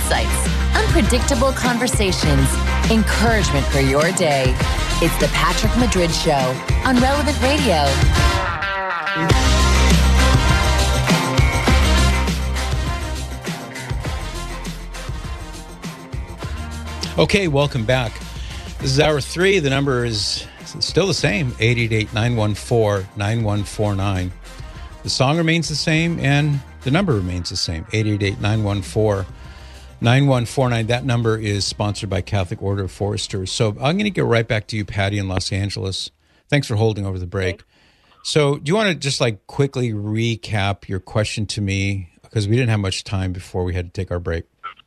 insights, unpredictable conversations, encouragement for your day. It's the Patrick Madrid Show on Relevant Radio. Okay, welcome back. This is hour 3. The number is still the same, 888-914-9149. The song remains the same, and the number remains the same, 888-914-9149. That number is sponsored by Catholic Order of Foresters. So I'm going to go right back to you, Patty, in Los Angeles. Thanks for holding over the break. Okay. So do you want to just quickly recap your question to me? Because we didn't have much time before we had to take our break.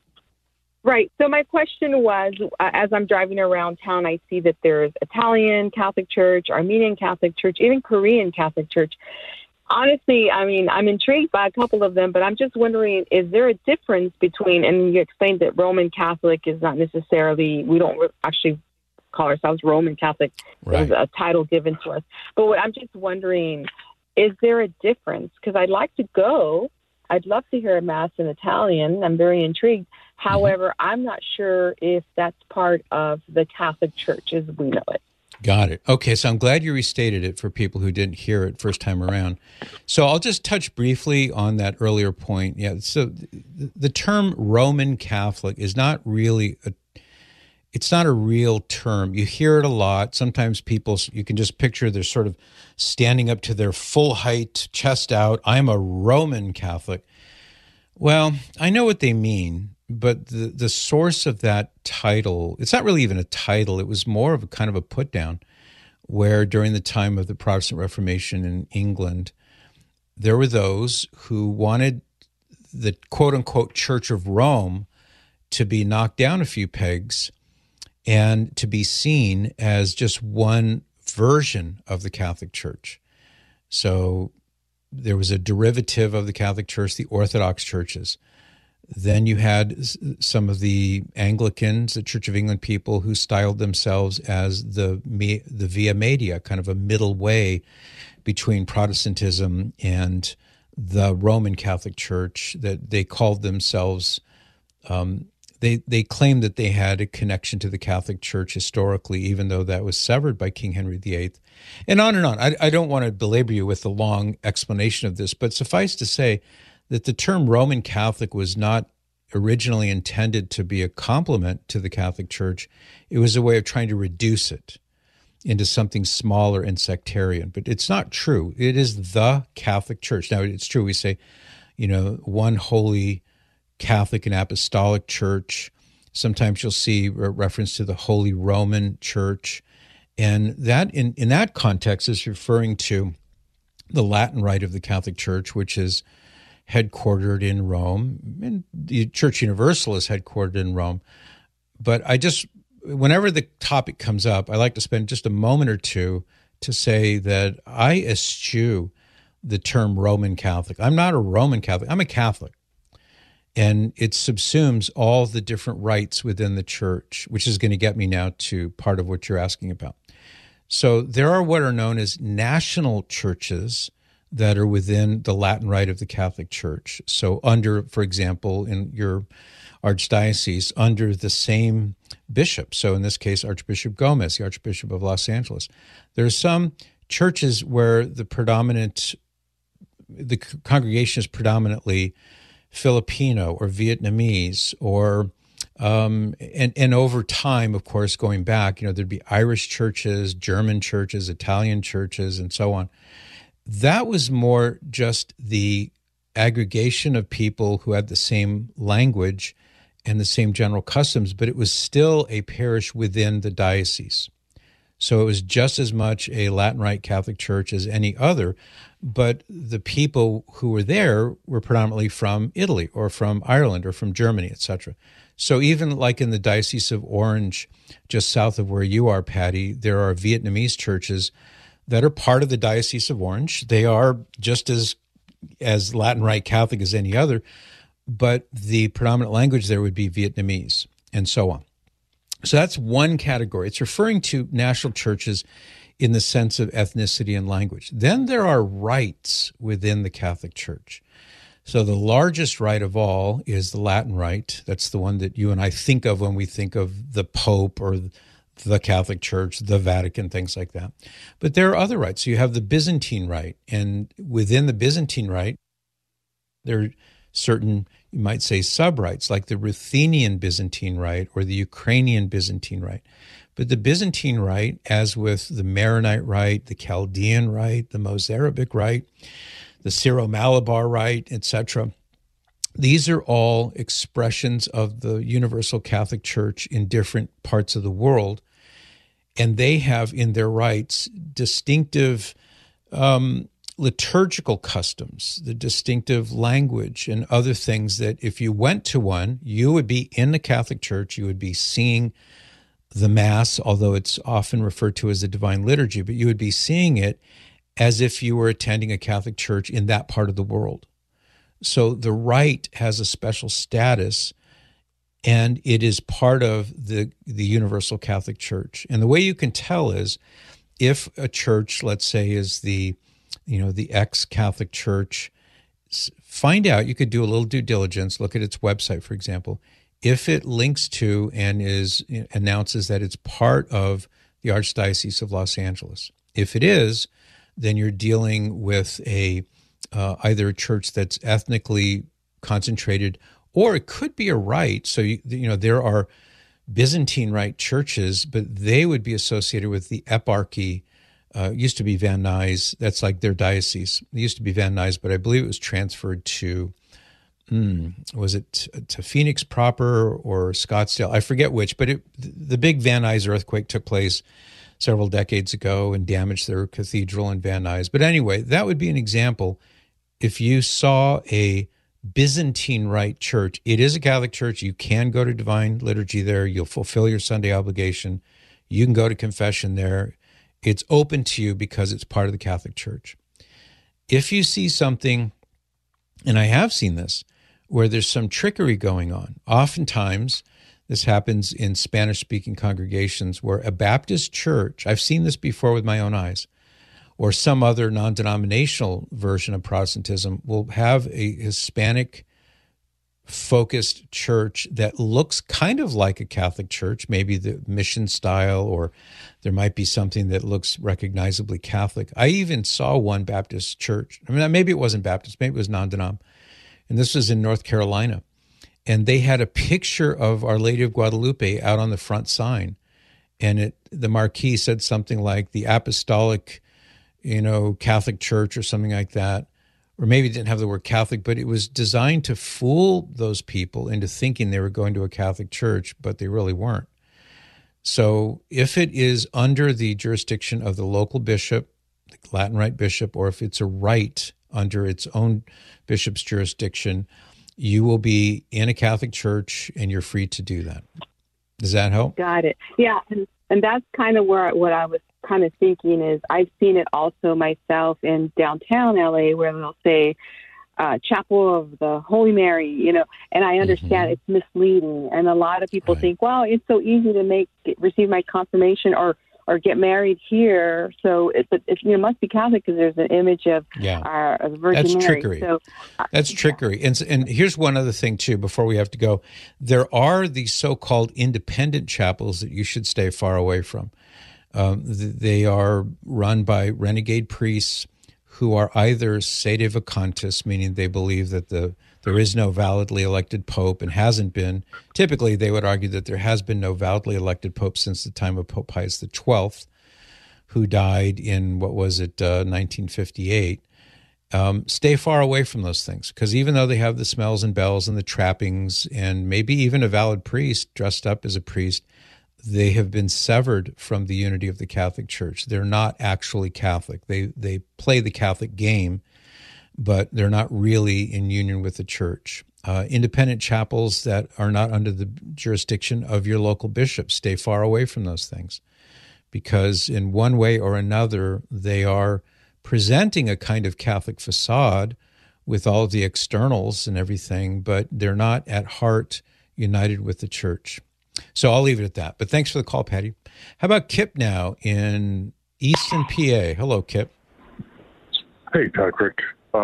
Right. So my question was, as I'm driving around town, I see that there's Italian Catholic Church, Armenian Catholic Church, even Korean Catholic Church. Honestly, I mean, I'm intrigued by a couple of them, but I'm just wondering, is there a difference between, and you explained that Roman Catholic is not necessarily, we don't actually call ourselves Roman Catholic. Right. There's a title given to us. But what I'm just wondering, is there a difference? Because I'd like to go. I'd love to hear a Mass in Italian. I'm very intrigued. However, I'm not sure if that's part of the Catholic Church as we know it. Got it. Okay, so I'm glad you restated it for people who didn't hear it first time around. So I'll just touch briefly on that earlier point. Yeah, so the term Roman Catholic is not really it's not a real term. You hear it a lot. Sometimes people, you can just picture they're sort of standing up to their full height, chest out. I'm a Roman Catholic. Well, I know what they mean, but the source of that title, it's not really even a title. It was more of a kind of a put down where during the time of the Protestant Reformation in England, there were those who wanted the quote unquote Church of Rome to be knocked down a few pegs and to be seen as just one version of the Catholic Church. So there was a derivative of the Catholic Church, the Orthodox churches. Then you had some of the Anglicans, the Church of England people, who styled themselves as the Via Media, kind of a middle way between Protestantism and the Roman Catholic Church, that they called themselves, they claimed that they had a connection to the Catholic Church historically, even though that was severed by King Henry VIII. And on and on. I don't want to belabor you with the long explanation of this, but suffice to say that the term Roman Catholic was not originally intended to be a compliment to the Catholic Church. It was a way of trying to reduce it into something smaller and sectarian. But it's not true. It is the Catholic Church. Now, it's true. We say, one holy Catholic and Apostolic Church. Sometimes you'll see a reference to the Holy Roman Church. And that, in that context, is referring to the Latin Rite of the Catholic Church, which is headquartered in Rome, and the Church Universal is headquartered in Rome. But whenever the topic comes up, I like to spend just a moment or two to say that I eschew the term Roman Catholic. I'm not a Roman Catholic. I'm a Catholic. And it subsumes all the different rites within the church, which is going to get me now to part of what you're asking about. So there are what are known as national churches that are within the Latin Rite of the Catholic Church. So under, for example, in your archdiocese, under the same bishop. So in this case, Archbishop Gomez, the Archbishop of Los Angeles. There are some churches where the congregation is predominantly Filipino or Vietnamese, or and over time, of course, going back, there'd be Irish churches, German churches, Italian churches, and so on. That was more just the aggregation of people who had the same language and the same general customs, but it was still a parish within the diocese. So it was just as much a Latin Rite Catholic Church as any other, but the people who were there were predominantly from Italy or from Ireland or from Germany, etc. So even like in the Diocese of Orange, just south of where you are, Patty, there are Vietnamese churches that are part of the Diocese of Orange. They are just as Latin Rite Catholic as any other, but the predominant language there would be Vietnamese, and so on. So that's one category. It's referring to national churches in the sense of ethnicity and language. Then there are rites within the Catholic Church. So the largest rite of all is the Latin Rite. That's the one that you and I think of when we think of the Pope or the Catholic Church, the Vatican, things like that. But there are other rites. So you have the Byzantine Rite, and within the Byzantine Rite, there are certain, you might say, sub-rites, like the Ruthenian Byzantine Rite or the Ukrainian Byzantine Rite. But the Byzantine Rite, as with the Maronite Rite, the Chaldean Rite, the Mozarabic Rite, the Syro-Malabar Rite, etc., these are all expressions of the Universal Catholic Church in different parts of the world, and they have in their rites distinctive liturgical customs, the distinctive language, and other things that if you went to one, you would be in the Catholic Church, you would be seeing the Mass, although it's often referred to as the Divine Liturgy, but you would be seeing it as if you were attending a Catholic church in that part of the world. So the rite has a special status, and it is part of the Universal Catholic Church. And the way you can tell is if a church, let's say, is the ex-Catholic Church, find out, you could do a little due diligence, look at its website, for example, if it links to and announces that it's part of the Archdiocese of Los Angeles. If it is, then you're dealing with either a church that's ethnically concentrated, or it could be a rite. So there are Byzantine Rite churches, but they would be associated with the eparchy. Used to be Van Nuys. That's like their diocese. It used to be Van Nuys, but I believe it was transferred to, was it to Phoenix proper or Scottsdale? I forget which, but the big Van Nuys earthquake took place several decades ago and damaged their cathedral in Van Nuys. But anyway, that would be an example. If you saw a Byzantine Rite church, it is a Catholic church. You can go to Divine Liturgy there. You'll fulfill your Sunday obligation. You can go to confession there. It's open to you because it's part of the Catholic Church. If you see something, and I have seen this, where there's some trickery going on, oftentimes this happens in Spanish-speaking congregations where a Baptist church, I've seen this before with my own eyes, or some other non-denominational version of Protestantism will have a Hispanic-focused church that looks kind of like a Catholic church, maybe the mission style, or there might be something that looks recognizably Catholic. I even saw one Baptist church. I mean, maybe it wasn't Baptist, maybe it was non-denom, and this was in North Carolina. And they had a picture of Our Lady of Guadalupe out on the front sign. And the marquee said something like the Apostolic, Catholic Church or something like that. Or maybe it didn't have the word Catholic, but it was designed to fool those people into thinking they were going to a Catholic church, but they really weren't. So if it is under the jurisdiction of the local bishop, the Latin Rite bishop, or if it's a rite under its own bishop's jurisdiction, you will be in a Catholic church and you're free to do that. Does that help? Got it. Yeah, and that's kind of what I was kind of thinking is I've seen it also myself in downtown LA where they'll say Chapel of the Holy Mary, and I understand it's misleading. And a lot of people think, well, it's so easy to receive my confirmation or get married here. So it must be Catholic because there's an image of the Virgin That's Mary. Trickery. So, that's trickery. And here's one other thing, too, before we have to go. There are these so-called independent chapels that you should stay far away from. They are run by renegade priests who are either sede vacantis, meaning they believe that there is no validly elected pope and hasn't been. Typically, they would argue that there has been no validly elected pope since the time of Pope Pius XII, who died in, 1958. Stay far away from those things, because even though they have the smells and bells and the trappings and maybe even a valid priest dressed up as a priest, they have been severed from the unity of the Catholic Church. They're not actually Catholic. They play the Catholic game, but they're not really in union with the Church. Independent chapels that are not under the jurisdiction of your local bishop, stay far away from those things, because in one way or another, they are presenting a kind of Catholic facade with all of the externals and everything, but they're not at heart united with the Church. So I'll leave it at that. But thanks for the call, Patty. How about Kip now in Easton, PA? Hello, Kip. Hey, Patrick. I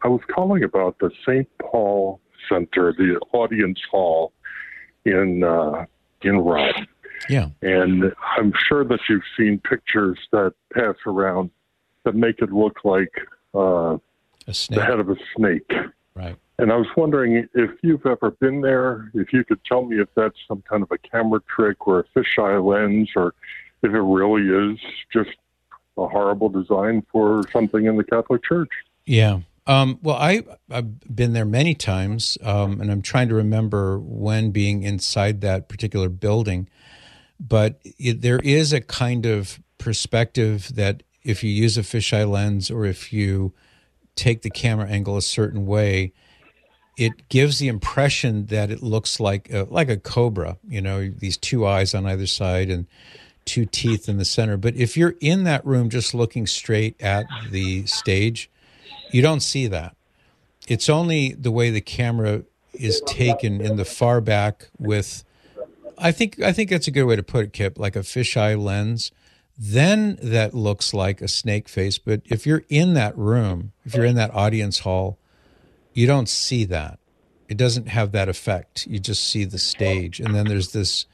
I was calling about the St. Paul Center, the audience hall in Rome. Yeah. And I'm sure that you've seen pictures that pass around that make it look like A snake. the head of a snake. Right. And I was wondering if you've ever been there, if you could tell me if that's some kind of a camera trick or a fisheye lens, or if it really is just a horrible design for something in the Catholic Church. Yeah. Well, I've been there many times, and I'm trying to remember when being inside that particular building. But there is a kind of perspective that if you use a fisheye lens or if you take the camera angle a certain way, it gives the impression that it looks like a cobra, these two eyes on either side and two teeth in the center. But if you're in that room just looking straight at the stage, you don't see that. It's only the way the camera is taken in the far back with, I think that's a good way to put it, Kip, like a fisheye lens. Then that looks like a snake face. But if you're in that room, if you're in that audience hall, you don't see that. It doesn't have that effect. You just see the stage. And then there's this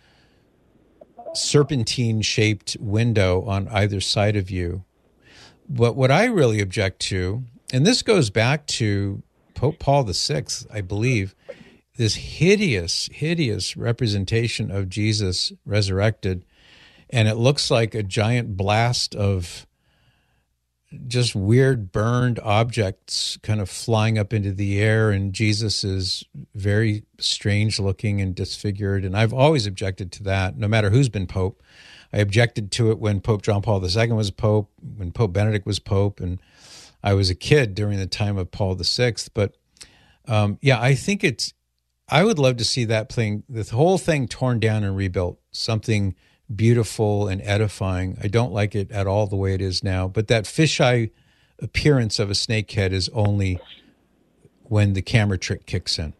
serpentine-shaped window on either side of you. But what I really object to, and this goes back to Pope Paul VI, I believe, this hideous representation of Jesus resurrected, and it looks like a giant blast of just weird burned objects kind of flying up into the air, and Jesus is very strange looking and disfigured. And I've always objected to that, no matter who's been Pope. I objected to it when Pope John Paul II was Pope, when Pope Benedict was Pope, and I was a kid during the time of Paul VI. But I think I would love to see the whole thing torn down and rebuilt, something beautiful and edifying. I don't like it at all the way it is now, but that fisheye appearance of a snake head is only when the camera trick kicks in.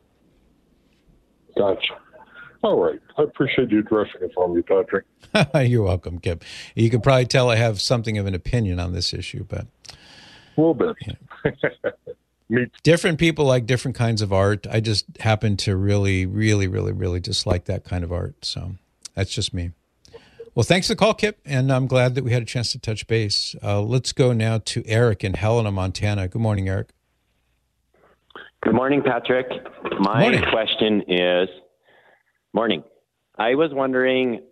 Gotcha. All right. I appreciate you addressing it for me, Patrick. You're welcome, Kip. You can probably tell I have something of an opinion on this issue, but a little bit. Yeah. Different people like different kinds of art. I just happen to really, really, really, really dislike that kind of art. So that's just me. Well, thanks for the call, Kip, and I'm glad that we had a chance to touch base. Let's go now to Eric in Helena, Montana. Good morning, Eric. Good morning, Patrick. My question is, morning. I was wondering,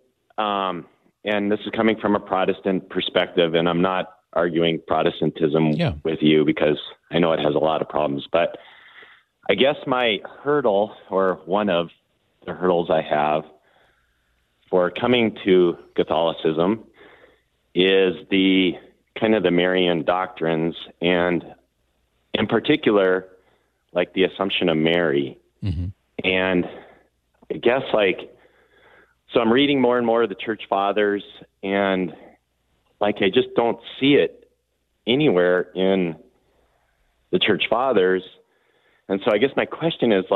and this is coming from a Protestant perspective, and I'm not arguing Protestantism with you because I know it has a lot of problems, but I guess my hurdle, or one of the hurdles I have for coming to Catholicism, is the kind of the Marian doctrines, and in particular, like the Assumption of Mary. Mm-hmm. And I guess so I'm reading more and more of the Church Fathers, and I just don't see it anywhere in the Church Fathers. And so I guess my question is,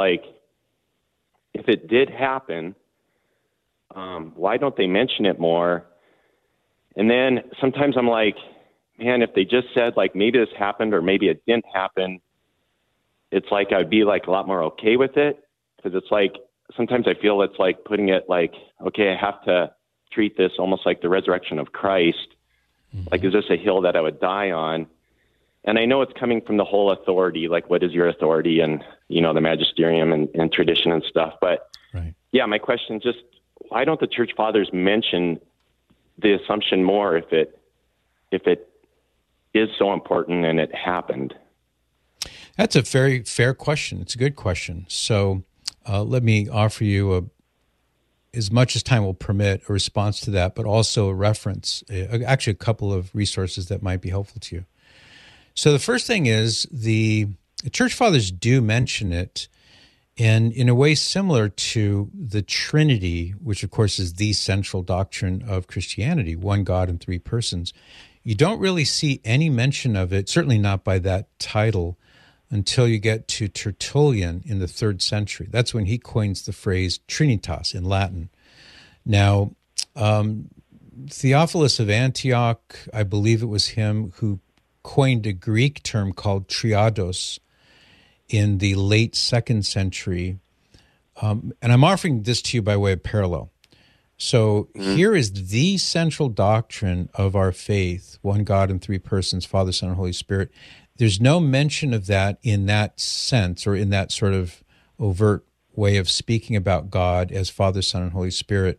if it did happen, why don't they mention it more? And then sometimes I'm like, man, if they just said maybe this happened or maybe it didn't happen, it's I'd be a lot more okay with it. Because it's sometimes I feel it's putting it okay, I have to treat this almost like the resurrection of Christ. Mm-hmm. Is this a hill that I would die on? And I know it's coming from the whole authority, what is your authority, and, the magisterium and tradition and stuff. But right. Yeah, my question is just, why don't the Church Fathers mention the Assumption more if it is so important and it happened? That's a very fair question. It's a good question. So let me offer you, as much as time will permit, a response to that, but also a reference, actually a couple of resources that might be helpful to you. So the first thing is the Church Fathers do mention it, and in a way similar to the Trinity, which of course is the central doctrine of Christianity, one God in three persons. You don't really see any mention of it, certainly not by that title, until you get to Tertullian in the 3rd century. That's when he coins the phrase Trinitas in Latin. Now, Theophilus of Antioch, I believe it was him who coined a Greek term called triados, in the late 2nd century. And I'm offering this to you by way of parallel. So here is the central doctrine of our faith, one God in 3 persons, Father, Son, and Holy Spirit. There's no mention of that in that sense or in that sort of overt way of speaking about God as Father, Son, and Holy Spirit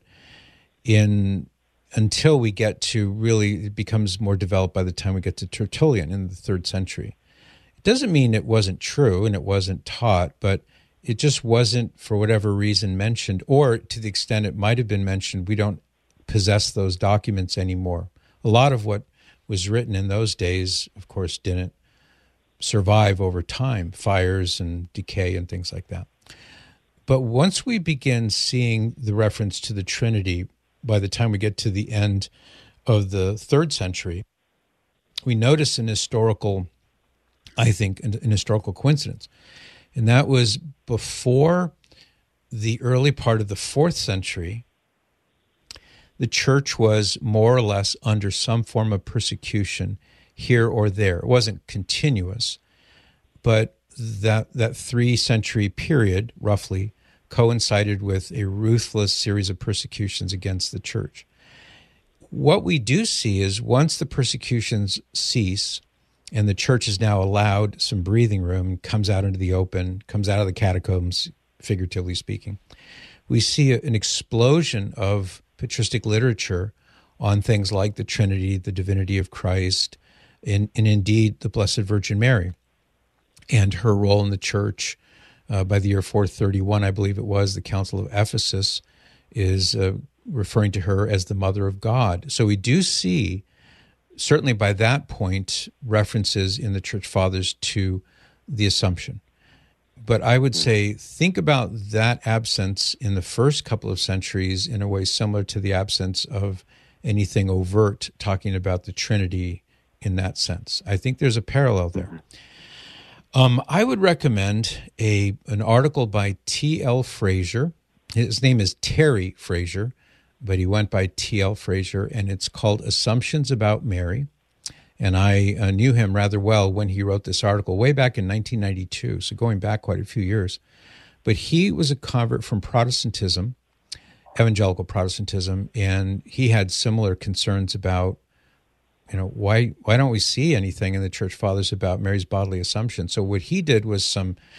until we get to really, it becomes more developed by the time we get to Tertullian in the 3rd century. It doesn't mean it wasn't true and it wasn't taught, but it just wasn't, for whatever reason, mentioned, or to the extent it might have been mentioned, we don't possess those documents anymore. A lot of what was written in those days, of course, didn't survive over time, fires and decay and things like that. But once we begin seeing the reference to the Trinity, by the time we get to the end of the 3rd century, we notice an historical coincidence. And that was before the early part of the 4th century, the church was more or less under some form of persecution here or there. It wasn't continuous, but that 3-century period, roughly, coincided with a ruthless series of persecutions against the church. What we do see is once the persecutions cease, and the church is now allowed some breathing room, comes out into the open, comes out of the catacombs, figuratively speaking, we see an explosion of patristic literature on things like the Trinity, the divinity of Christ, and indeed the Blessed Virgin Mary and her role in the church. By the year 431, I believe it was, the Council of Ephesus is referring to her as the Mother of God. So we do see, certainly by that point, references in the Church Fathers to the Assumption. But I would say, think about that absence in the first couple of centuries in a way similar to the absence of anything overt talking about the Trinity in that sense. I think there's a parallel there. I would recommend an article by T.L. Fraser. His name is Terry Fraser, but he went by T.L. Fraser, and it's called Assumptions About Mary. And I knew him rather well when he wrote this article way back in 1992, so going back quite a few years. But he was a convert from Protestantism, evangelical Protestantism, and he had similar concerns about, why don't we see anything in the Church Fathers about Mary's bodily assumption? So what he did was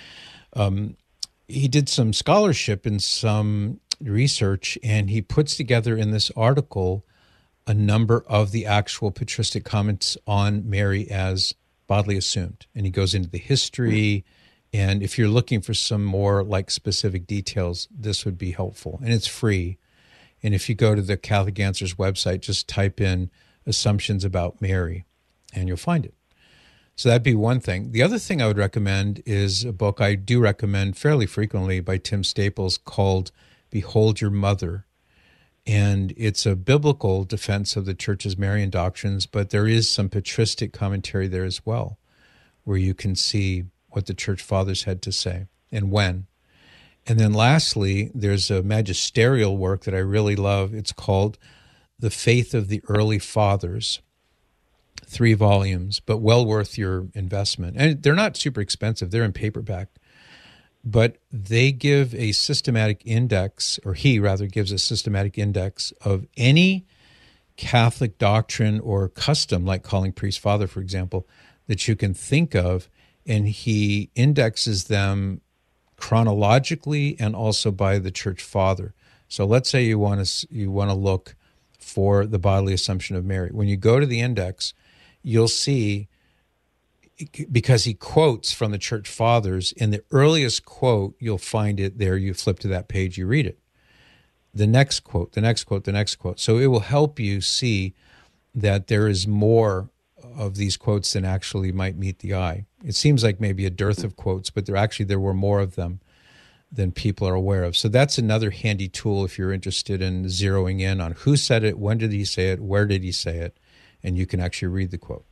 he did some scholarship and some research, and he puts together in this article a number of the actual patristic comments on Mary as bodily assumed. And he goes into the history, and if you're looking for some more specific details, this would be helpful. And it's free. And if you go to the Catholic Answers website, just type in Assumptions About Mary, and you'll find it. So that'd be one thing. The other thing I would recommend is a book I do recommend fairly frequently by Tim Staples called Behold Your Mother. And it's a biblical defense of the Church's Marian doctrines, but there is some patristic commentary there as well, where you can see what the Church Fathers had to say and when. And then lastly, there's a magisterial work that I really love. It's called The Faith of the Early Fathers, 3 volumes, but well worth your investment. And they're not super expensive. They're in paperback. But they give a systematic index, or he rather gives a systematic index of any Catholic doctrine or custom, like calling priest father, for example, that you can think of, and he indexes them chronologically and also by the Church Father. So let's say you want to look for the bodily assumption of Mary. When you go to the index, you'll see, because he quotes from the Church Fathers, in the earliest quote, you'll find it there. You flip to that page, you read it. The next quote, the next quote, the next quote. So it will help you see that there is more of these quotes than actually might meet the eye. It seems like maybe a dearth of quotes, but there were more of them than people are aware of. So that's another handy tool if you're interested in zeroing in on who said it, when did he say it, where did he say it, and you can actually read the quote.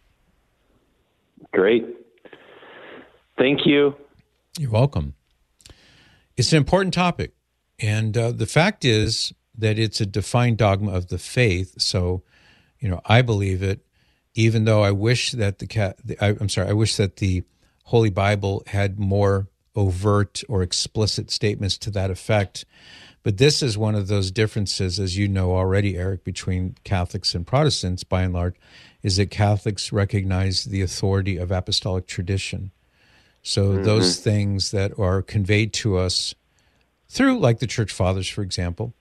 Great. Thank you. You're welcome. It's an important topic. And the fact is that it's a defined dogma of the faith. So, I believe it, even though I wish that the Holy Bible had more overt or explicit statements to that effect. But this is one of those differences, as you know already, Eric, between Catholics and Protestants, by and large, is that Catholics recognize the authority of apostolic tradition. So those things that are conveyed to us through, like the Church Fathers, for example,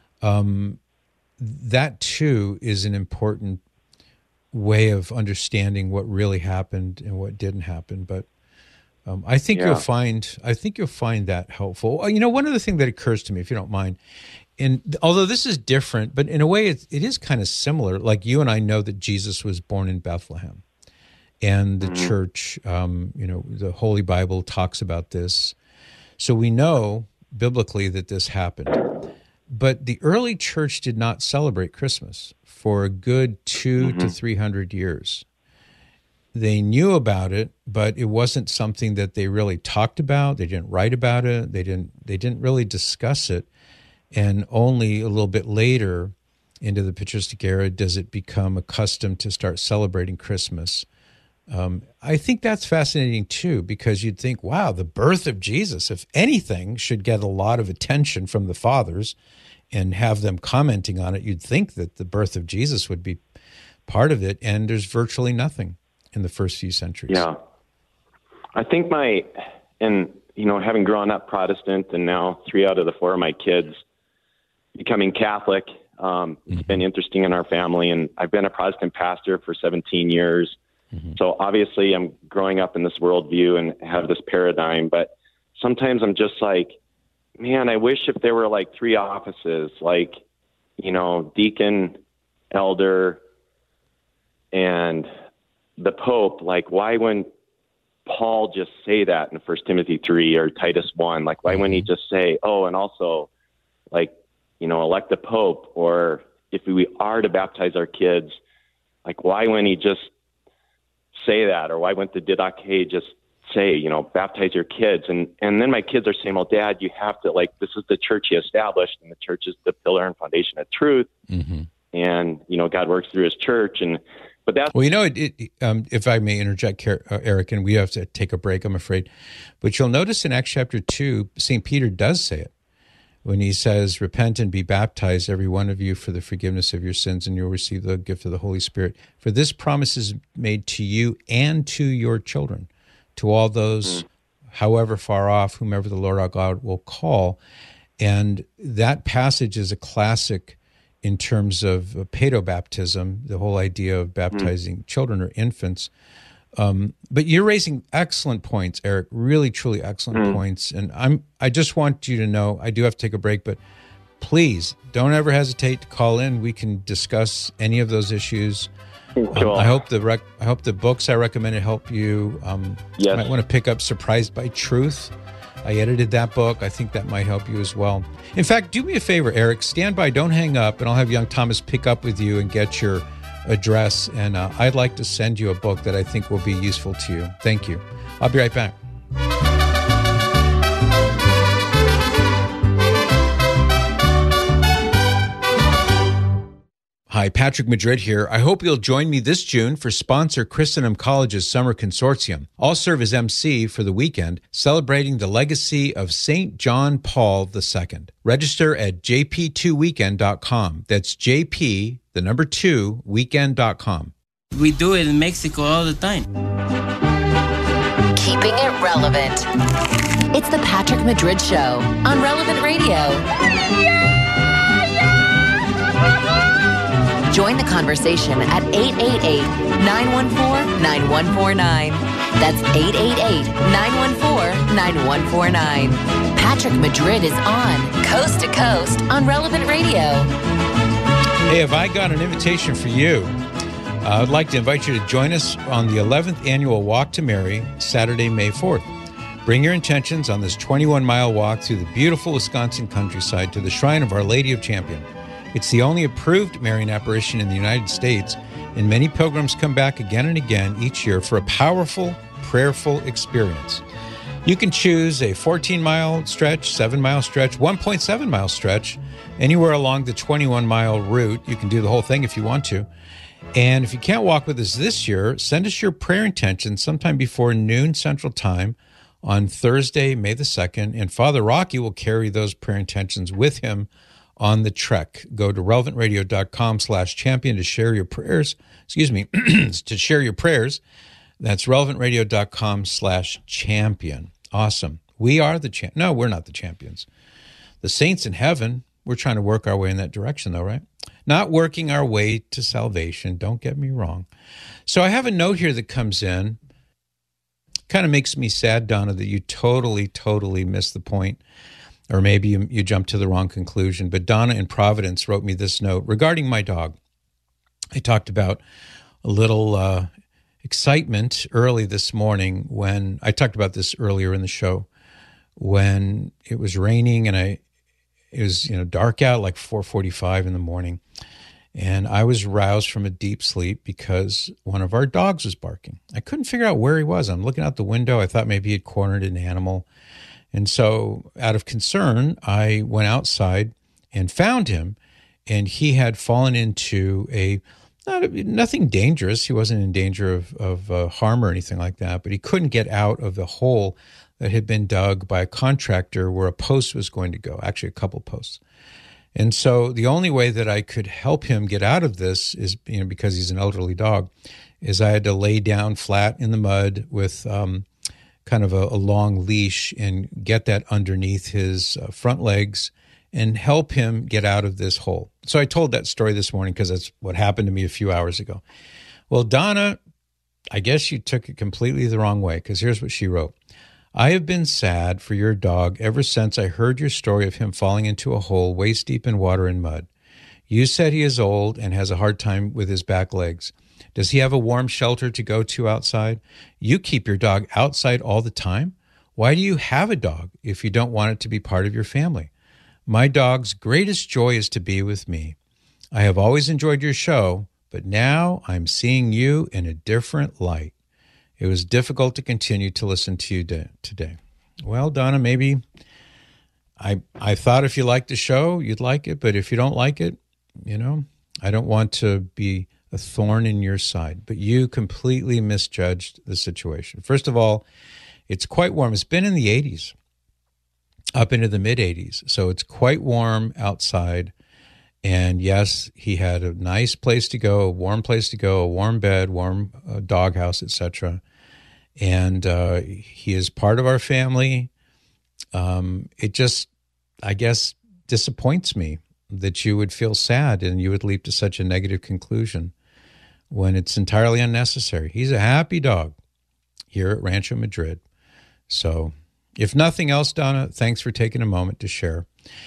that too is an important way of understanding what really happened and what didn't happen. But I think you'll find that helpful. One other thing that occurs to me, if you don't mind, and although this is different, but in a way it is kind of similar. Like you and I know that Jesus was born in Bethlehem, and the church, the Holy Bible talks about this, so we know biblically that this happened. But the early church did not celebrate Christmas for a good 200 to 300 years. They knew about it, but it wasn't something that they really talked about. They didn't write about it. They didn't really discuss it. And only a little bit later into the patristic era does it become a custom to start celebrating Christmas. I think that's fascinating too, because you'd think, wow, the birth of Jesus, if anything, should get a lot of attention from the fathers and have them commenting on it. You'd think that the birth of Jesus would be part of it, and there's virtually nothing in the first few centuries. Yeah. I think having grown up Protestant and now 3 out of the 4 of my kids becoming Catholic, it's been interesting in our family. And I've been a Protestant pastor for 17 years. So obviously I'm growing up in this worldview and have this paradigm, but sometimes I'm just like, man, I wish if there were like 3 offices, like, deacon, elder, and the Pope. Like, why wouldn't Paul just say that in 1 Timothy 3 or Titus 1? Like, why wouldn't he just say, and also, like, elect the Pope? Or if we are to baptize our kids, like, why wouldn't he just say that? Or why wouldn't the Didache just say, baptize your kids? And then my kids are saying, well, Dad, you have to, like, this is the church he established, and the church is the pillar and foundation of truth. And, God works through his church. But that's... Well, if I may interject, Eric, and we have to take a break, I'm afraid, but you'll notice in Acts chapter 2, St. Peter does say it when he says, repent and be baptized, every one of you, for the forgiveness of your sins, and you'll receive the gift of the Holy Spirit. For this promise is made to you and to your children, to all those, however far off, whomever the Lord our God will call. And that passage is a classic in terms of pedobaptism, the whole idea of baptizing children or infants. But you're raising excellent points, Eric, really, truly excellent points. And I just want you to know, I do have to take a break, but please don't ever hesitate to call in. We can discuss any of those issues. Cool. I hope the books I recommended help you. Yes. You might want to pick up Surprised by Truth. I edited that book. I think that might help you as well. In fact, do me a favor, Eric. Stand by, don't hang up, and I'll have young Thomas pick up with you and get your address. And I'd like to send you a book that I think will be useful to you. Thank you. I'll be right back. Hi, Patrick Madrid here. I hope you'll join me this June for sponsor Christendom College's Summer Consortium. I'll serve as MC for the weekend, celebrating the legacy of St. John Paul II. Register at jp2weekend.com. That's JP, the number 2, weekend.com. We do it in Mexico all the time. Keeping it relevant. It's the Patrick Madrid Show on Relevant Radio. Join the conversation at 888-914-9149. That's 888-914-9149. Patrick Madrid is on Coast to Coast on Relevant Radio. Hey, have I got an invitation for you? I'd like to invite you to join us on the 11th Annual Walk to Mary, Saturday, May 4th. Bring your intentions on this 21-mile walk through the beautiful Wisconsin countryside to the Shrine of Our Lady of Champion. It's the only approved Marian apparition in the United States, and many pilgrims come back again and again each year for a powerful, prayerful experience. You can choose a 14-mile stretch, 7-mile stretch, 1.7-mile stretch, anywhere along the 21-mile route. You can do the whole thing if you want to. And if you can't walk with us this year, send us your prayer intentions sometime before noon Central Time on Thursday, May the 2nd, and Father Rocky will carry those prayer intentions with him on the trek. Go to relevantradio.com/champion to share your prayers. To share your prayers. That's relevantradio.com/champion. Awesome. We are the No, we're not the champions. The saints in heaven, we're trying to work our way in that direction though, right? Not working our way to salvation. Don't get me wrong. So I have a note here that comes in. Kind of makes me sad, Donna, that you totally missed the point, or maybe you jumped to the wrong conclusion. But Donna in Providence wrote me this note regarding my dog. I talked about a little excitement early this morning when I talked about this earlier in the show, when it was raining and it was dark out, like 4:45 in the morning. And I was roused from a deep sleep because one of our dogs was barking. I couldn't figure out where he was. I'm looking out the window. I thought maybe he'd cornered an animal. And so out of concern, I went outside and found him. And he had fallen into nothing dangerous. He wasn't in danger of harm or anything like that. But he couldn't get out of the hole that had been dug by a contractor where a post was going to go, actually a couple posts. And so the only way that I could help him get out of this is, because he's an elderly dog, is I had to lay down flat in the mud with kind of a long leash and get that underneath his front legs and help him get out of this hole. So I told that story this morning because that's what happened to me a few hours ago. Well, Donna, I guess you took it completely the wrong way, because here's what she wrote. I have been sad for your dog ever since I heard your story of him falling into a hole waist deep in water and mud. You said he is old and has a hard time with his back legs. Does he have a warm shelter to go to outside? You keep your dog outside all the time? Why do you have a dog if you don't want it to be part of your family? My dog's greatest joy is to be with me. I have always enjoyed your show, but now I'm seeing you in a different light. It was difficult to continue to listen to you today. Well, Donna, maybe I thought if you liked the show, you'd like it. But if you don't like it, I don't want to be a thorn in your side. But you completely misjudged the situation. First of all, it's quite warm. It's been in the 80s, up into the mid-80s. So it's quite warm outside. And yes, he had a nice place to go, a warm place to go, a warm bed, warm doghouse, etc. And he is part of our family. It just, I guess, disappoints me that you would feel sad and you would leap to such a negative conclusion when it's entirely unnecessary. He's a happy dog here at Rancho Madrid. So if nothing else, Donna, thanks for taking a moment to share.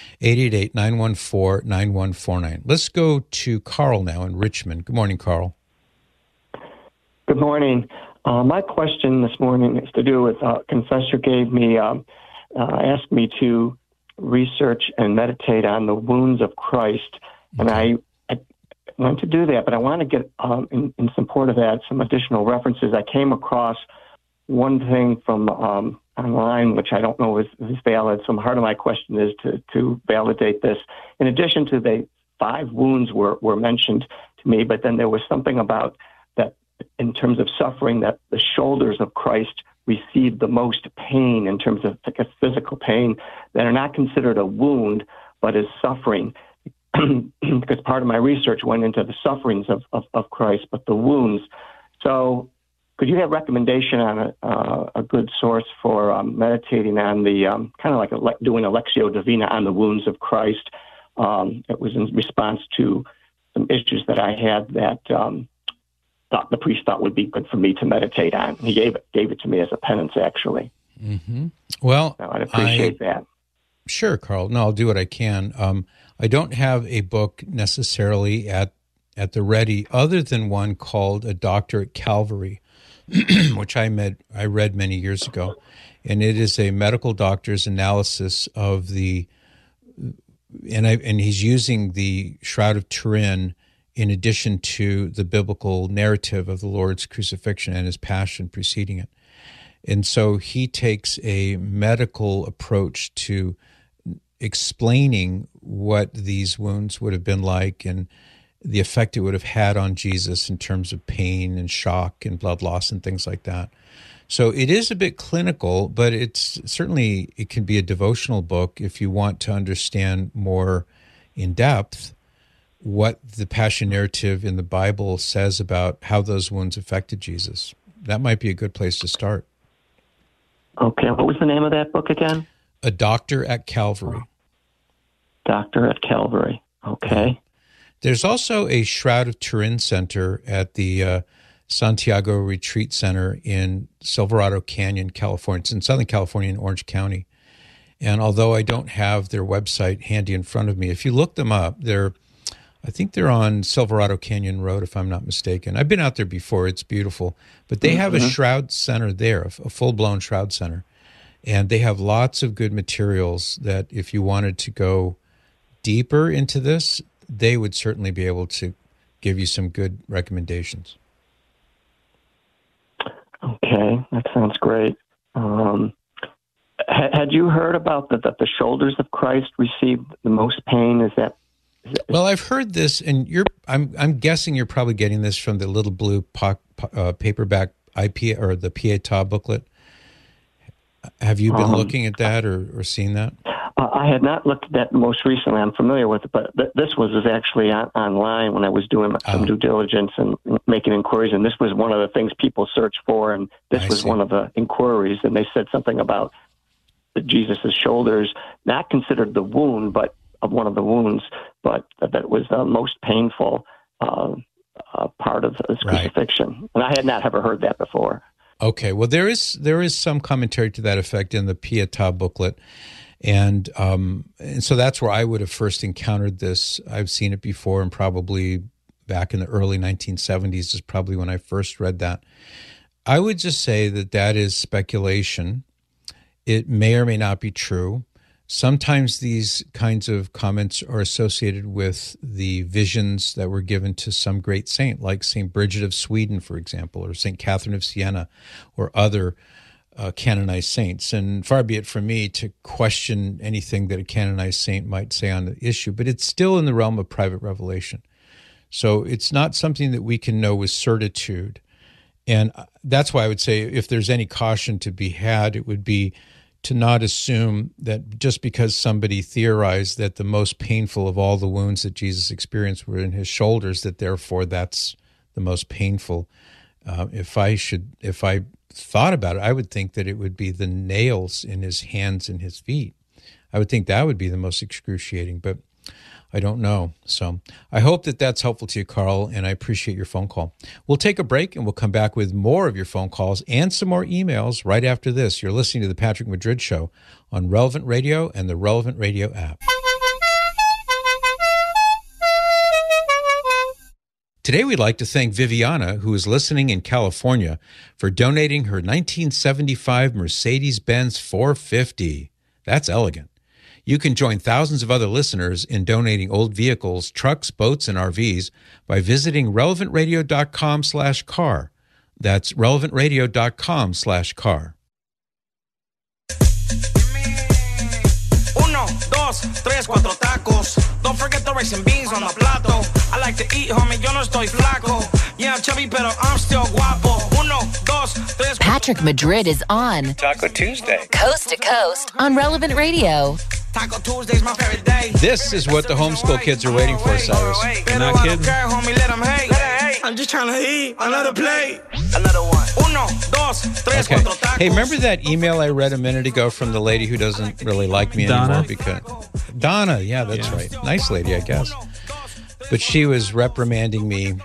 888-914-9149. Let's go to Carl now in Richmond. Good morning, Carl. Good morning. My question this morning is to do with confessor asked me to research and meditate on the wounds of Christ. And I want to do that, but I want to get, in support of that, some additional references. I came across one thing from online, which I don't know is valid. So part of my question is to validate this. In addition to the 5 wounds were mentioned to me, but then there was something about that in terms of suffering, that the shoulders of Christ received the most pain in terms of physical pain that are not considered a wound, but as suffering. Because part of my research went into the sufferings of Christ, but the wounds. So could you have recommendation on a good source for meditating on the kind of like doing a Lectio Divina on the wounds of Christ? It was in response to some issues that I had that the priest thought would be good for me to meditate on. He gave it to me as a penance, actually. Mm-hmm. Well, so I'd appreciate that. Sure, Carl. No, I'll do what I can. I don't have a book necessarily at the ready, other than one called A Doctor at Calvary, which I read many years ago, and it is a medical doctor's analysis of and he's using the Shroud of Turin in addition to the biblical narrative of the Lord's crucifixion and his passion preceding it. And so he takes a medical approach to explaining what these wounds would have been like, and the effect it would have had on Jesus in terms of pain and shock and blood loss and things like that. So it is a bit clinical, but it can be a devotional book if you want to understand more in depth what the Passion narrative in the Bible says about how those wounds affected Jesus. That might be a good place to start. Okay, what was the name of that book again? A Doctor at Calvary. Doctor at Calvary. Okay. There's also a Shroud of Turin Center at the Santiago Retreat Center in Silverado Canyon, California. It's in Southern California in Orange County. And although I don't have their website handy in front of me, if you look them up, I think they're on Silverado Canyon Road, if I'm not mistaken. I've been out there before. It's beautiful. But they have a shroud center there, a full-blown shroud center. And they have lots of good materials that if you wanted to go deeper into this, they would certainly be able to give you some good recommendations. Okay, that sounds great. Had you heard about that the shoulders of Christ received the most pain? Well, I've heard this, and I'm guessing you're probably getting this from the little blue paperback IP or the Pietà booklet. Have you been looking at that or seen that? I had not looked at that most recently. I'm familiar with it, but this was actually online when I was doing some due diligence and making inquiries, and this was one of the things people search for, and this was one of the inquiries, and they said something about Jesus' shoulders, not considered the wound, but of one of the wounds, but that was the most painful part of his crucifixion. And I had not ever heard that before. Okay, well, there is some commentary to that effect in the Pietà booklet. And so that's where I would have first encountered this. I've seen it before, and probably back in the early 1970s is probably when I first read that. I would just say that is speculation. It may or may not be true. Sometimes these kinds of comments are associated with the visions that were given to some great saint, like St. Bridget of Sweden, for example, or St. Catherine of Siena, or other canonized saints. And far be it from me to question anything that a canonized saint might say on the issue, but it's still in the realm of private revelation. So it's not something that we can know with certitude. And that's why I would say if there's any caution to be had, it would be to not assume that just because somebody theorized that the most painful of all the wounds that Jesus experienced were in his shoulders, that therefore that's the most painful. If I thought about it, I would think that it would be the nails in his hands and his feet. I would think that would be the most excruciating, but I don't know. So I hope that that's helpful to you, Carl, and I appreciate your phone call. We'll take a break, and we'll come back with more of your phone calls and some more emails right after this. You're listening to The Patrick Madrid Show on Relevant Radio and the Relevant Radio app. Today, we'd like to thank Viviana, who is listening in California, for donating her 1975 Mercedes-Benz 450. That's elegant. You can join thousands of other listeners in donating old vehicles, trucks, boats, and RVs by visiting relevantradio.com/car. That's relevantradio.com/car. 1, 2, 3, 4 tacos. Don't forget the rice and beans on the plato. I like to eat, homie, yo no estoy flaco. Yeah, I'm chubby, pero I'm still guapo. 1, 2, 3. Patrick Madrid is on Taco Tuesday, Coast to Coast on Relevant Radio. Taco Tuesday's my favorite day. This is what the homeschool kids are waiting for, Cyrus. You're not kidding. I'm just trying to eat another plate. Another one. 1, 2, 3, 4 tacos. Hey, remember that email I read a minute ago from the lady who doesn't really like me anymore? Donna, yeah, that's right. Nice lady, I guess. But she was reprimanding me.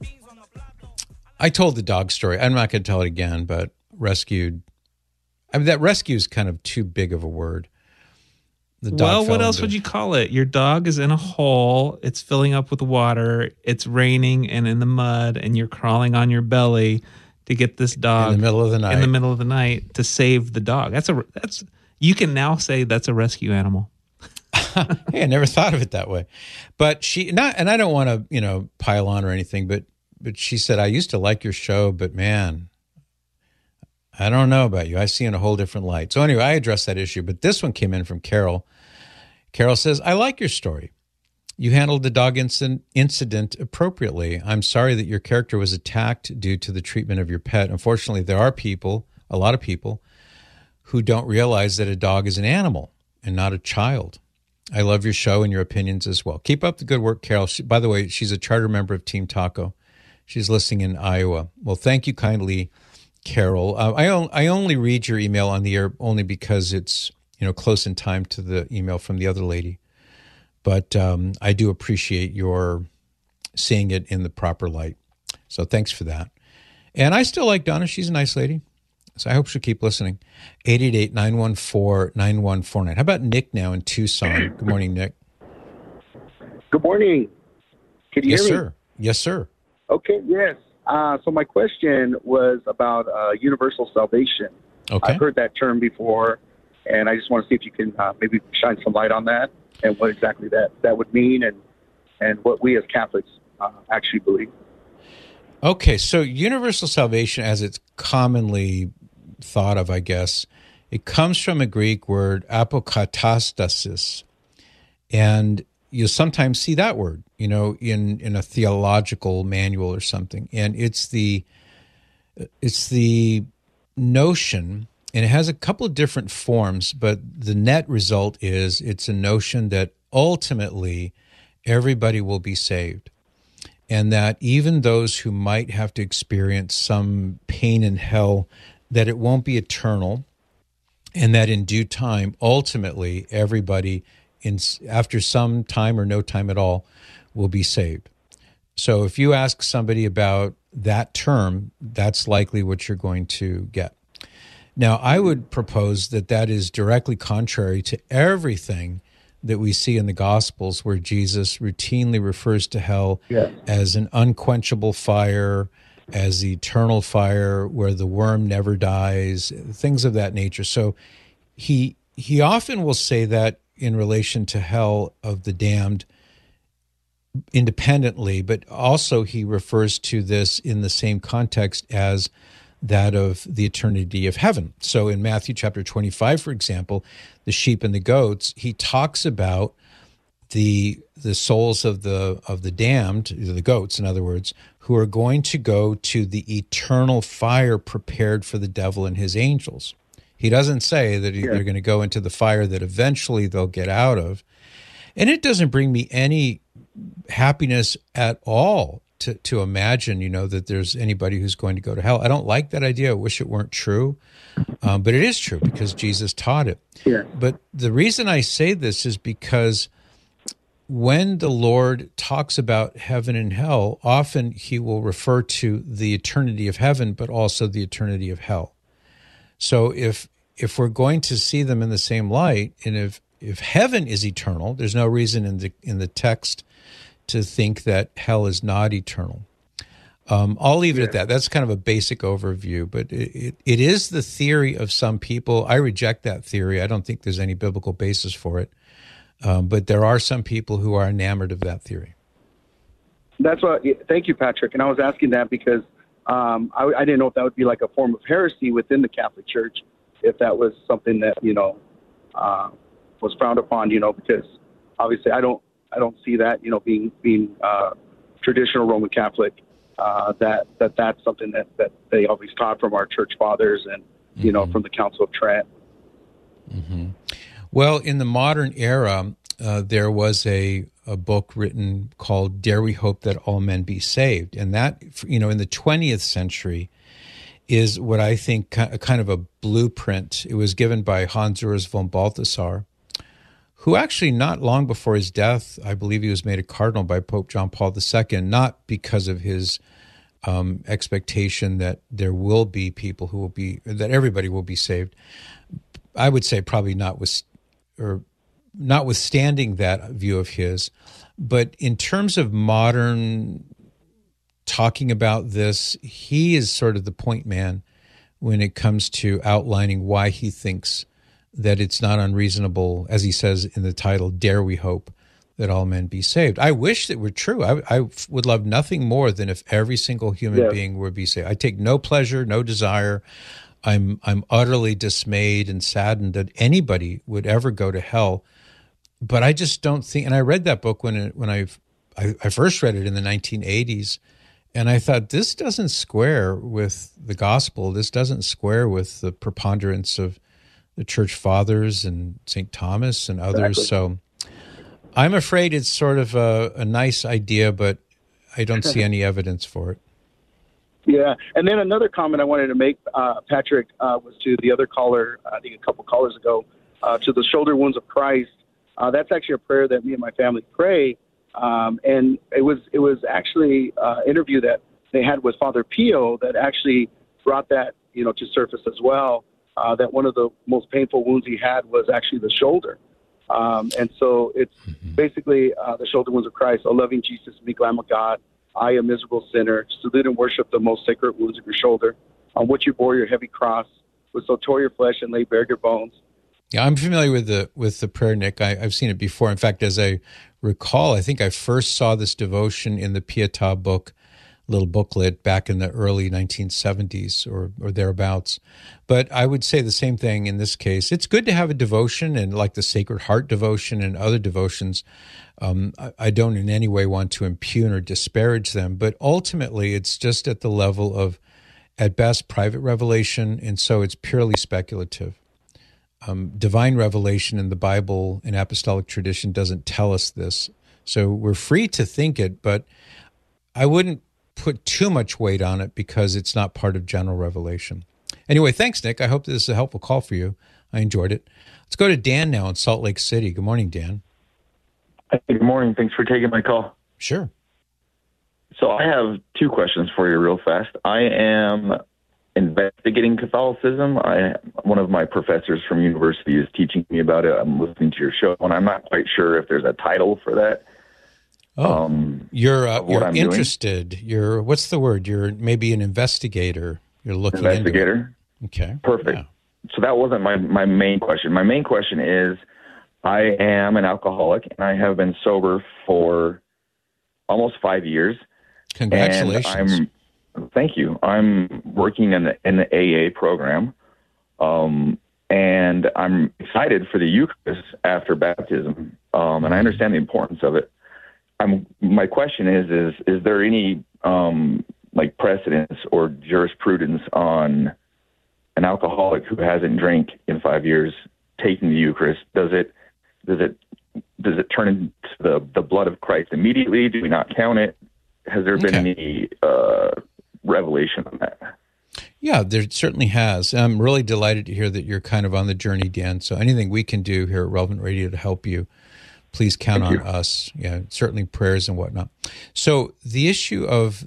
I told the dog story. I'm not going to tell it again, but rescued. I mean, that rescue is kind of too big of a word. What else would you call it? Your dog is in a hole. It's filling up with water. It's raining and in the mud, and you're crawling on your belly to get this dog in the middle of the night. In the middle of the night to save the dog. That's you can now say that's a rescue animal. Hey, I never thought of it that way. But and I don't want to, pile on or anything, but she said, I used to like your show, but man, I don't know about you. I see in a whole different light. So anyway, I addressed that issue, but this one came in from Carol. Carol says, I like your story. You handled the dog incident appropriately. I'm sorry that your character was attacked due to the treatment of your pet. Unfortunately, there are people, a lot of people, who don't realize that a dog is an animal and not a child. I love your show and your opinions as well. Keep up the good work, Carol. By the way, she's a charter member of Team Taco. She's listening in Iowa. Well, thank you kindly, Carol. I only read your email on the air only because it's close in time to the email from the other lady. But I do appreciate your seeing it in the proper light. So thanks for that. And I still like Donna. She's a nice lady. So I hope she'll keep listening. 888-914-9149. How about Nick now in Tucson? Good morning, Nick. Good morning. Can you hear me? Sir. Yes, sir. Okay, yes. So my question was about universal salvation. Okay. I've heard that term before, and I just want to see if you can maybe shine some light on that and what exactly that would mean and what we as Catholics actually believe. Okay, so universal salvation, as it's commonly thought of, I guess, it comes from a Greek word, apokatastasis, and you sometimes see that word, in a theological manual or something, and it's the notion, and it has a couple of different forms, but the net result is it's a notion that ultimately everybody will be saved. And that even those who might have to experience some pain in hell, that it won't be eternal, and that in due time, ultimately, everybody, after some time or no time at all, will be saved. So if you ask somebody about that term, that's likely what you're going to get. Now, I would propose that is directly contrary to everything that we see in the Gospels, where Jesus routinely refers to hell as an unquenchable fire, as the eternal fire where the worm never dies, things of that nature. So he often will say that in relation to hell of the damned independently, but also he refers to this in the same context as that of the eternity of heaven. So in Matthew chapter 25, for example, the sheep and the goats, he talks about the souls of the damned, the goats, in other words, who are going to go to the eternal fire prepared for the devil and his angels. He doesn't say that they're going to go into the fire that eventually they'll get out of. And it doesn't bring me any happiness at all to imagine, that there's anybody who's going to go to hell. I don't like that idea. I wish it weren't true. But it is true because Jesus taught it. Yeah. But the reason I say this is because when the Lord talks about heaven and hell, often he will refer to the eternity of heaven, but also the eternity of hell. So if we're going to see them in the same light, and if heaven is eternal, there's no reason in the text to think that hell is not eternal. I'll leave it at that. That's kind of a basic overview, but it is the theory of some people. I reject that theory. I don't think there's any biblical basis for it. But there are some people who are enamored of that theory. That's why. Thank you, Patrick. And I was asking that because I didn't know if that would be like a form of heresy within the Catholic Church, if that was something that was frowned upon. Because obviously I don't see that being traditional Roman Catholic. That's something that they always taught from our church fathers and from the Council of Trent. Mm-hmm. Well, in the modern era, there was a book written called Dare We Hope That All Men Be Saved. And that, in the 20th century is what I think kind of a blueprint. It was given by Hans Urs von Balthasar, who actually not long before his death, I believe he was made a cardinal by Pope John Paul II, not because of his expectation that there will be people that everybody will be saved. I would say probably notwithstanding that view of his, but in terms of modern talking about this, he is sort of the point man when it comes to outlining why he thinks that it's not unreasonable, as he says in the title, Dare We Hope That All Men Be Saved. I wish that were true. I would love nothing more than if every single human being would be saved. I take no pleasure, no desire. I'm utterly dismayed and saddened that anybody would ever go to hell But I just don't think, and I read that book when I first read it in the 1980s, and I thought, this doesn't square with the gospel. This doesn't square with the preponderance of the church fathers and St. Thomas and others. Exactly. So I'm afraid it's sort of a nice idea, but I don't see any evidence for it. Yeah. And then another comment I wanted to make, Patrick, was to the other caller, I think a couple callers ago, to the shoulder wounds of Christ. That's actually a prayer that me and my family pray. And it was actually an interview that they had with Father Pio that actually brought that, to surface as well, that one of the most painful wounds he had was actually the shoulder. And so it's basically the shoulder wounds of Christ. O loving Jesus, meek Lamb of God, I, a miserable sinner, salute and worship the most sacred wounds of your shoulder, on which you bore your heavy cross, which so tore your flesh and laid bare your bones. Yeah, I'm familiar with the prayer, Nick. I've seen it before. In fact, as I recall, I think I first saw this devotion in the Pietà book, little booklet, back in the early 1970s or thereabouts. But I would say the same thing in this case. It's good to have a devotion, and like the Sacred Heart devotion and other devotions, I don't in any way want to impugn or disparage them, but ultimately it's just at the level of, at best, private revelation, and so it's purely speculative. Divine revelation in the Bible and apostolic tradition doesn't tell us this. So we're free to think it, but I wouldn't put too much weight on it because it's not part of general revelation. Anyway, thanks, Nick. I hope this is a helpful call for you. I enjoyed it. Let's go to Dan now in Salt Lake City. Good morning, Dan. Hey, good morning. Thanks for taking my call. Sure. So I have two questions for you real fast. I am investigating Catholicism. One of my professors from university is teaching me about it. I'm listening to your show, and I'm not quite sure if there's a title for that. You're interested. You're, what's the word? You're maybe an investigator. You're looking investigator. Into it. Okay. Perfect. Yeah. So that wasn't my main question. My main question is, I am an alcoholic, and I have been sober for almost 5 years. Congratulations. Thank you. I'm working in the AA program, and I'm excited for the Eucharist after baptism, and I understand the importance of it. My question is there any precedence or jurisprudence on an alcoholic who hasn't drank in 5 years taking the Eucharist? Does it turn into the blood of Christ immediately? Do we not count it? Has there been any revelation on that? Yeah, there certainly has. I'm really delighted to hear that you're kind of on the journey, Dan. So anything we can do here at Relevant Radio to help you, please count on us. Yeah, certainly prayers and whatnot. So the issue of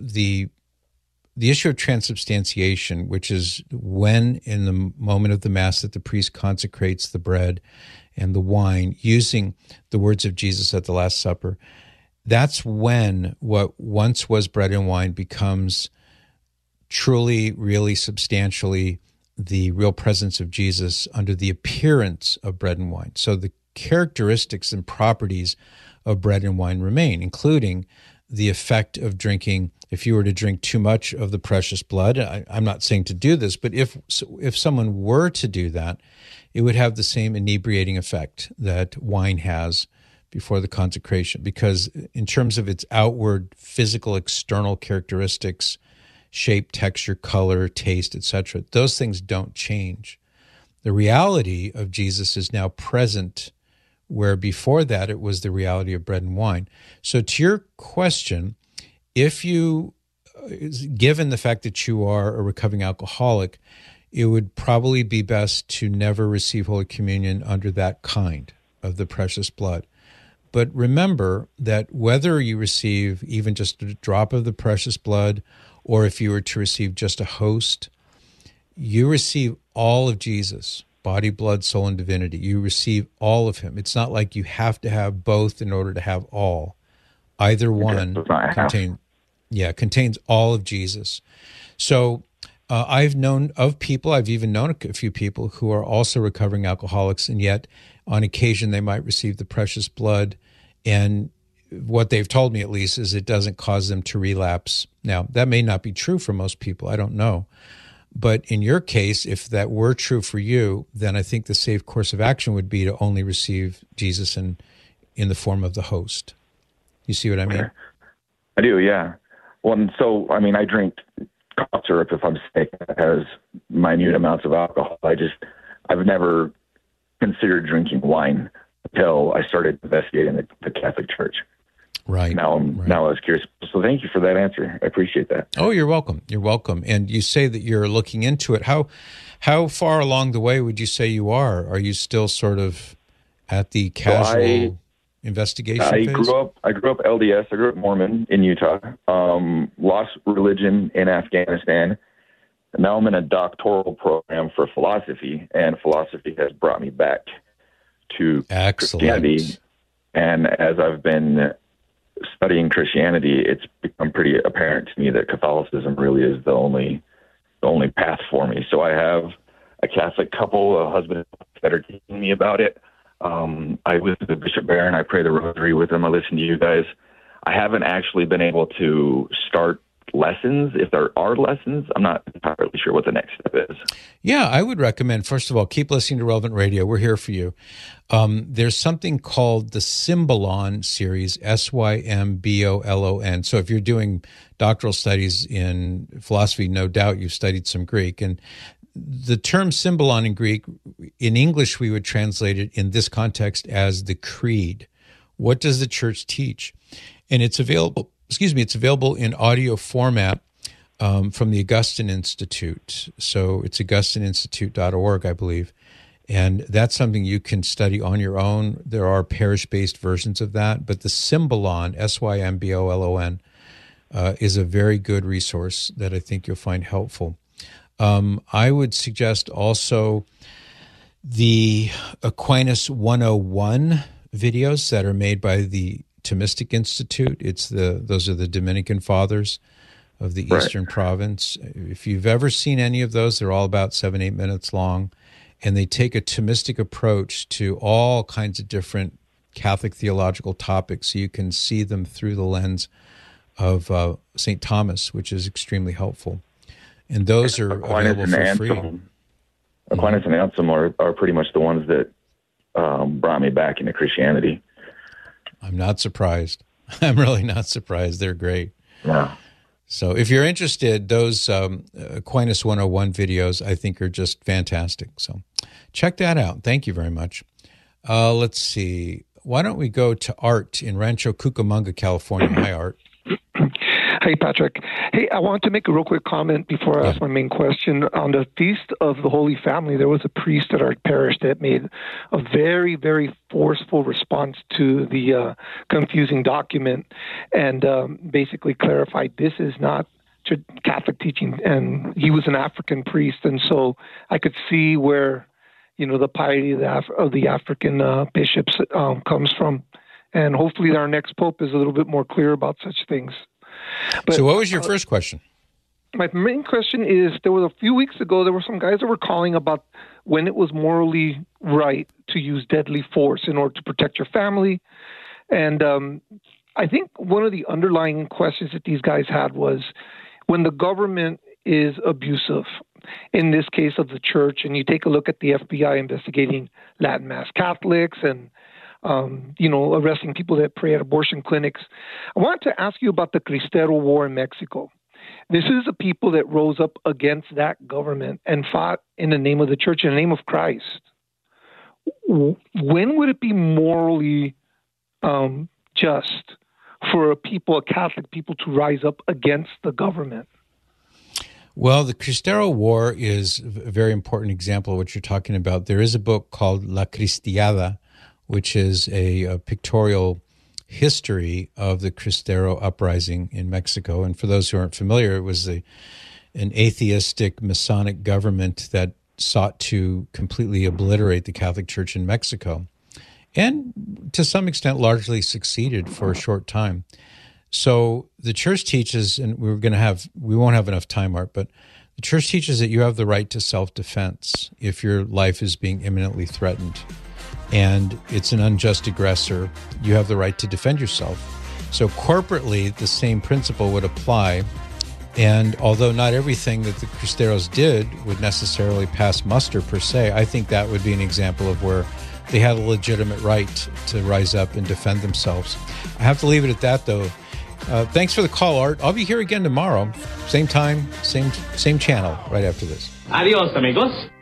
transubstantiation, which is when in the moment of the Mass that the priest consecrates the bread and the wine using the words of Jesus at the Last Supper, that's when what once was bread and wine becomes truly, really substantially the real presence of Jesus under the appearance of bread and wine. So the characteristics and properties of bread and wine remain, including the effect of drinking. If you were to drink too much of the precious blood, I'm not saying to do this, but if someone were to do that, it would have the same inebriating effect that wine has before the consecration, because in terms of its outward physical external characteristics, shape, texture, color, taste, etc., those things don't change. The reality of Jesus is now present, where before that it was the reality of bread and wine. So to your question, if you, given the fact that you are a recovering alcoholic, it would probably be best to never receive Holy Communion under that kind of the precious blood. But remember that whether you receive even just a drop of the precious blood, or if you were to receive just a host, you receive all of Jesus, body, blood, soul, and divinity. You receive all of him. It's not like you have to have both in order to have all. Either one contains all of Jesus. So I've known of people, I've even known a few people who are also recovering alcoholics, and yet on occasion they might receive the precious blood, and what they've told me at least is it doesn't cause them to relapse. Now, that may not be true for most people, I don't know. But in your case, if that were true for you, then I think the safe course of action would be to only receive Jesus and in the form of the host. You see what I mean? I do, yeah. Well, and so, I mean, I drink cough syrup if I'm sick. It has minute amounts of alcohol. I've never considered drinking wine until I started investigating the Catholic Church. Right. Now I was curious. So thank you for that answer. I appreciate that. Oh, you're welcome. You're welcome. And you say that you're looking into it. How far along the way would you say you are? Are you still sort of at the casual investigation phase? I grew up LDS. I grew up Mormon in Utah. Lost religion in Afghanistan. And now I'm in a doctoral program for philosophy, and philosophy has brought me back to Christianity. And as I've been studying Christianity, it's become pretty apparent to me that Catholicism really is the only path for me. So I have a Catholic couple, a husband and wife, that are teaching me about it. I visit the Bishop Barron. I pray the rosary with him. I listen to you guys. I haven't actually been able to start lessons. If there are lessons, I'm not entirely sure what the next step is. Yeah, I would recommend, first of all, keep listening to Relevant Radio. We're here for you. There's something called the Symbolon series, Symbolon. So if you're doing doctoral studies in philosophy, no doubt you've studied some Greek. And the term Symbolon in Greek, in English, we would translate it in this context as the creed. What does the church teach? And it's available in audio format from the Augustine Institute. So it's augustineinstitute.org, I believe. And that's something you can study on your own. There are parish-based versions of that. But the Symbolon, Symbolon, is a very good resource that I think you'll find helpful. I would suggest also the Aquinas 101 videos that are made by the Thomistic Institute. Those are the Dominican Fathers of the Eastern Province. If you've ever seen any of those, they're all about 7-8 minutes long, and they take a Thomistic approach to all kinds of different Catholic theological topics, so you can see them through the lens of St. Thomas, which is extremely helpful. And those are available for free. Aquinas and Anselm are pretty much the ones that brought me back into Christianity. I'm not surprised. I'm really not surprised. They're great. Yeah. So if you're interested, those Aquinas 101 videos, I think, are just fantastic. So check that out. Thank you very much. Let's see. Why don't we go to Art in Rancho Cucamonga, California? Hi, Art. Hey, Patrick. Hey, I wanted to make a real quick comment before I ask my main question. On the Feast of the Holy Family, there was a priest at our parish that made a very, very forceful response to the confusing document and basically clarified this is not Catholic teaching. And he was an African priest, and so I could see where, the piety of the African bishops comes from. And hopefully our next pope is a little bit more clear about such things. But, so what was your first question? My main question is, there was a few weeks ago, there were some guys that were calling about when it was morally right to use deadly force in order to protect your family. And I think one of the underlying questions that these guys had was when the government is abusive, in this case of the church, and you take a look at the FBI investigating Latin Mass Catholics and arresting people that pray at abortion clinics. I wanted to ask you about the Cristero War in Mexico. This is a people that rose up against that government and fought in the name of the church, in the name of Christ. When would it be morally just for a Catholic people, to rise up against the government? Well, the Cristero War is a very important example of what you're talking about. There is a book called La Cristiada, which is a pictorial history of the Cristero uprising in Mexico. And for those who aren't familiar, it was an atheistic Masonic government that sought to completely obliterate the Catholic Church in Mexico, and to some extent largely succeeded for a short time. So the church teaches, and we won't have enough time, Art, but the church teaches that you have the right to self-defense if your life is being imminently threatened. And it's an unjust aggressor, you have the right to defend yourself. So corporately, the same principle would apply. And although not everything that the Cristeros did would necessarily pass muster per se, I think that would be an example of where they had a legitimate right to rise up and defend themselves. I have to leave it at that, though. Thanks for the call, Art. I'll be here again tomorrow. Same time, same channel right after this. Adios, amigos.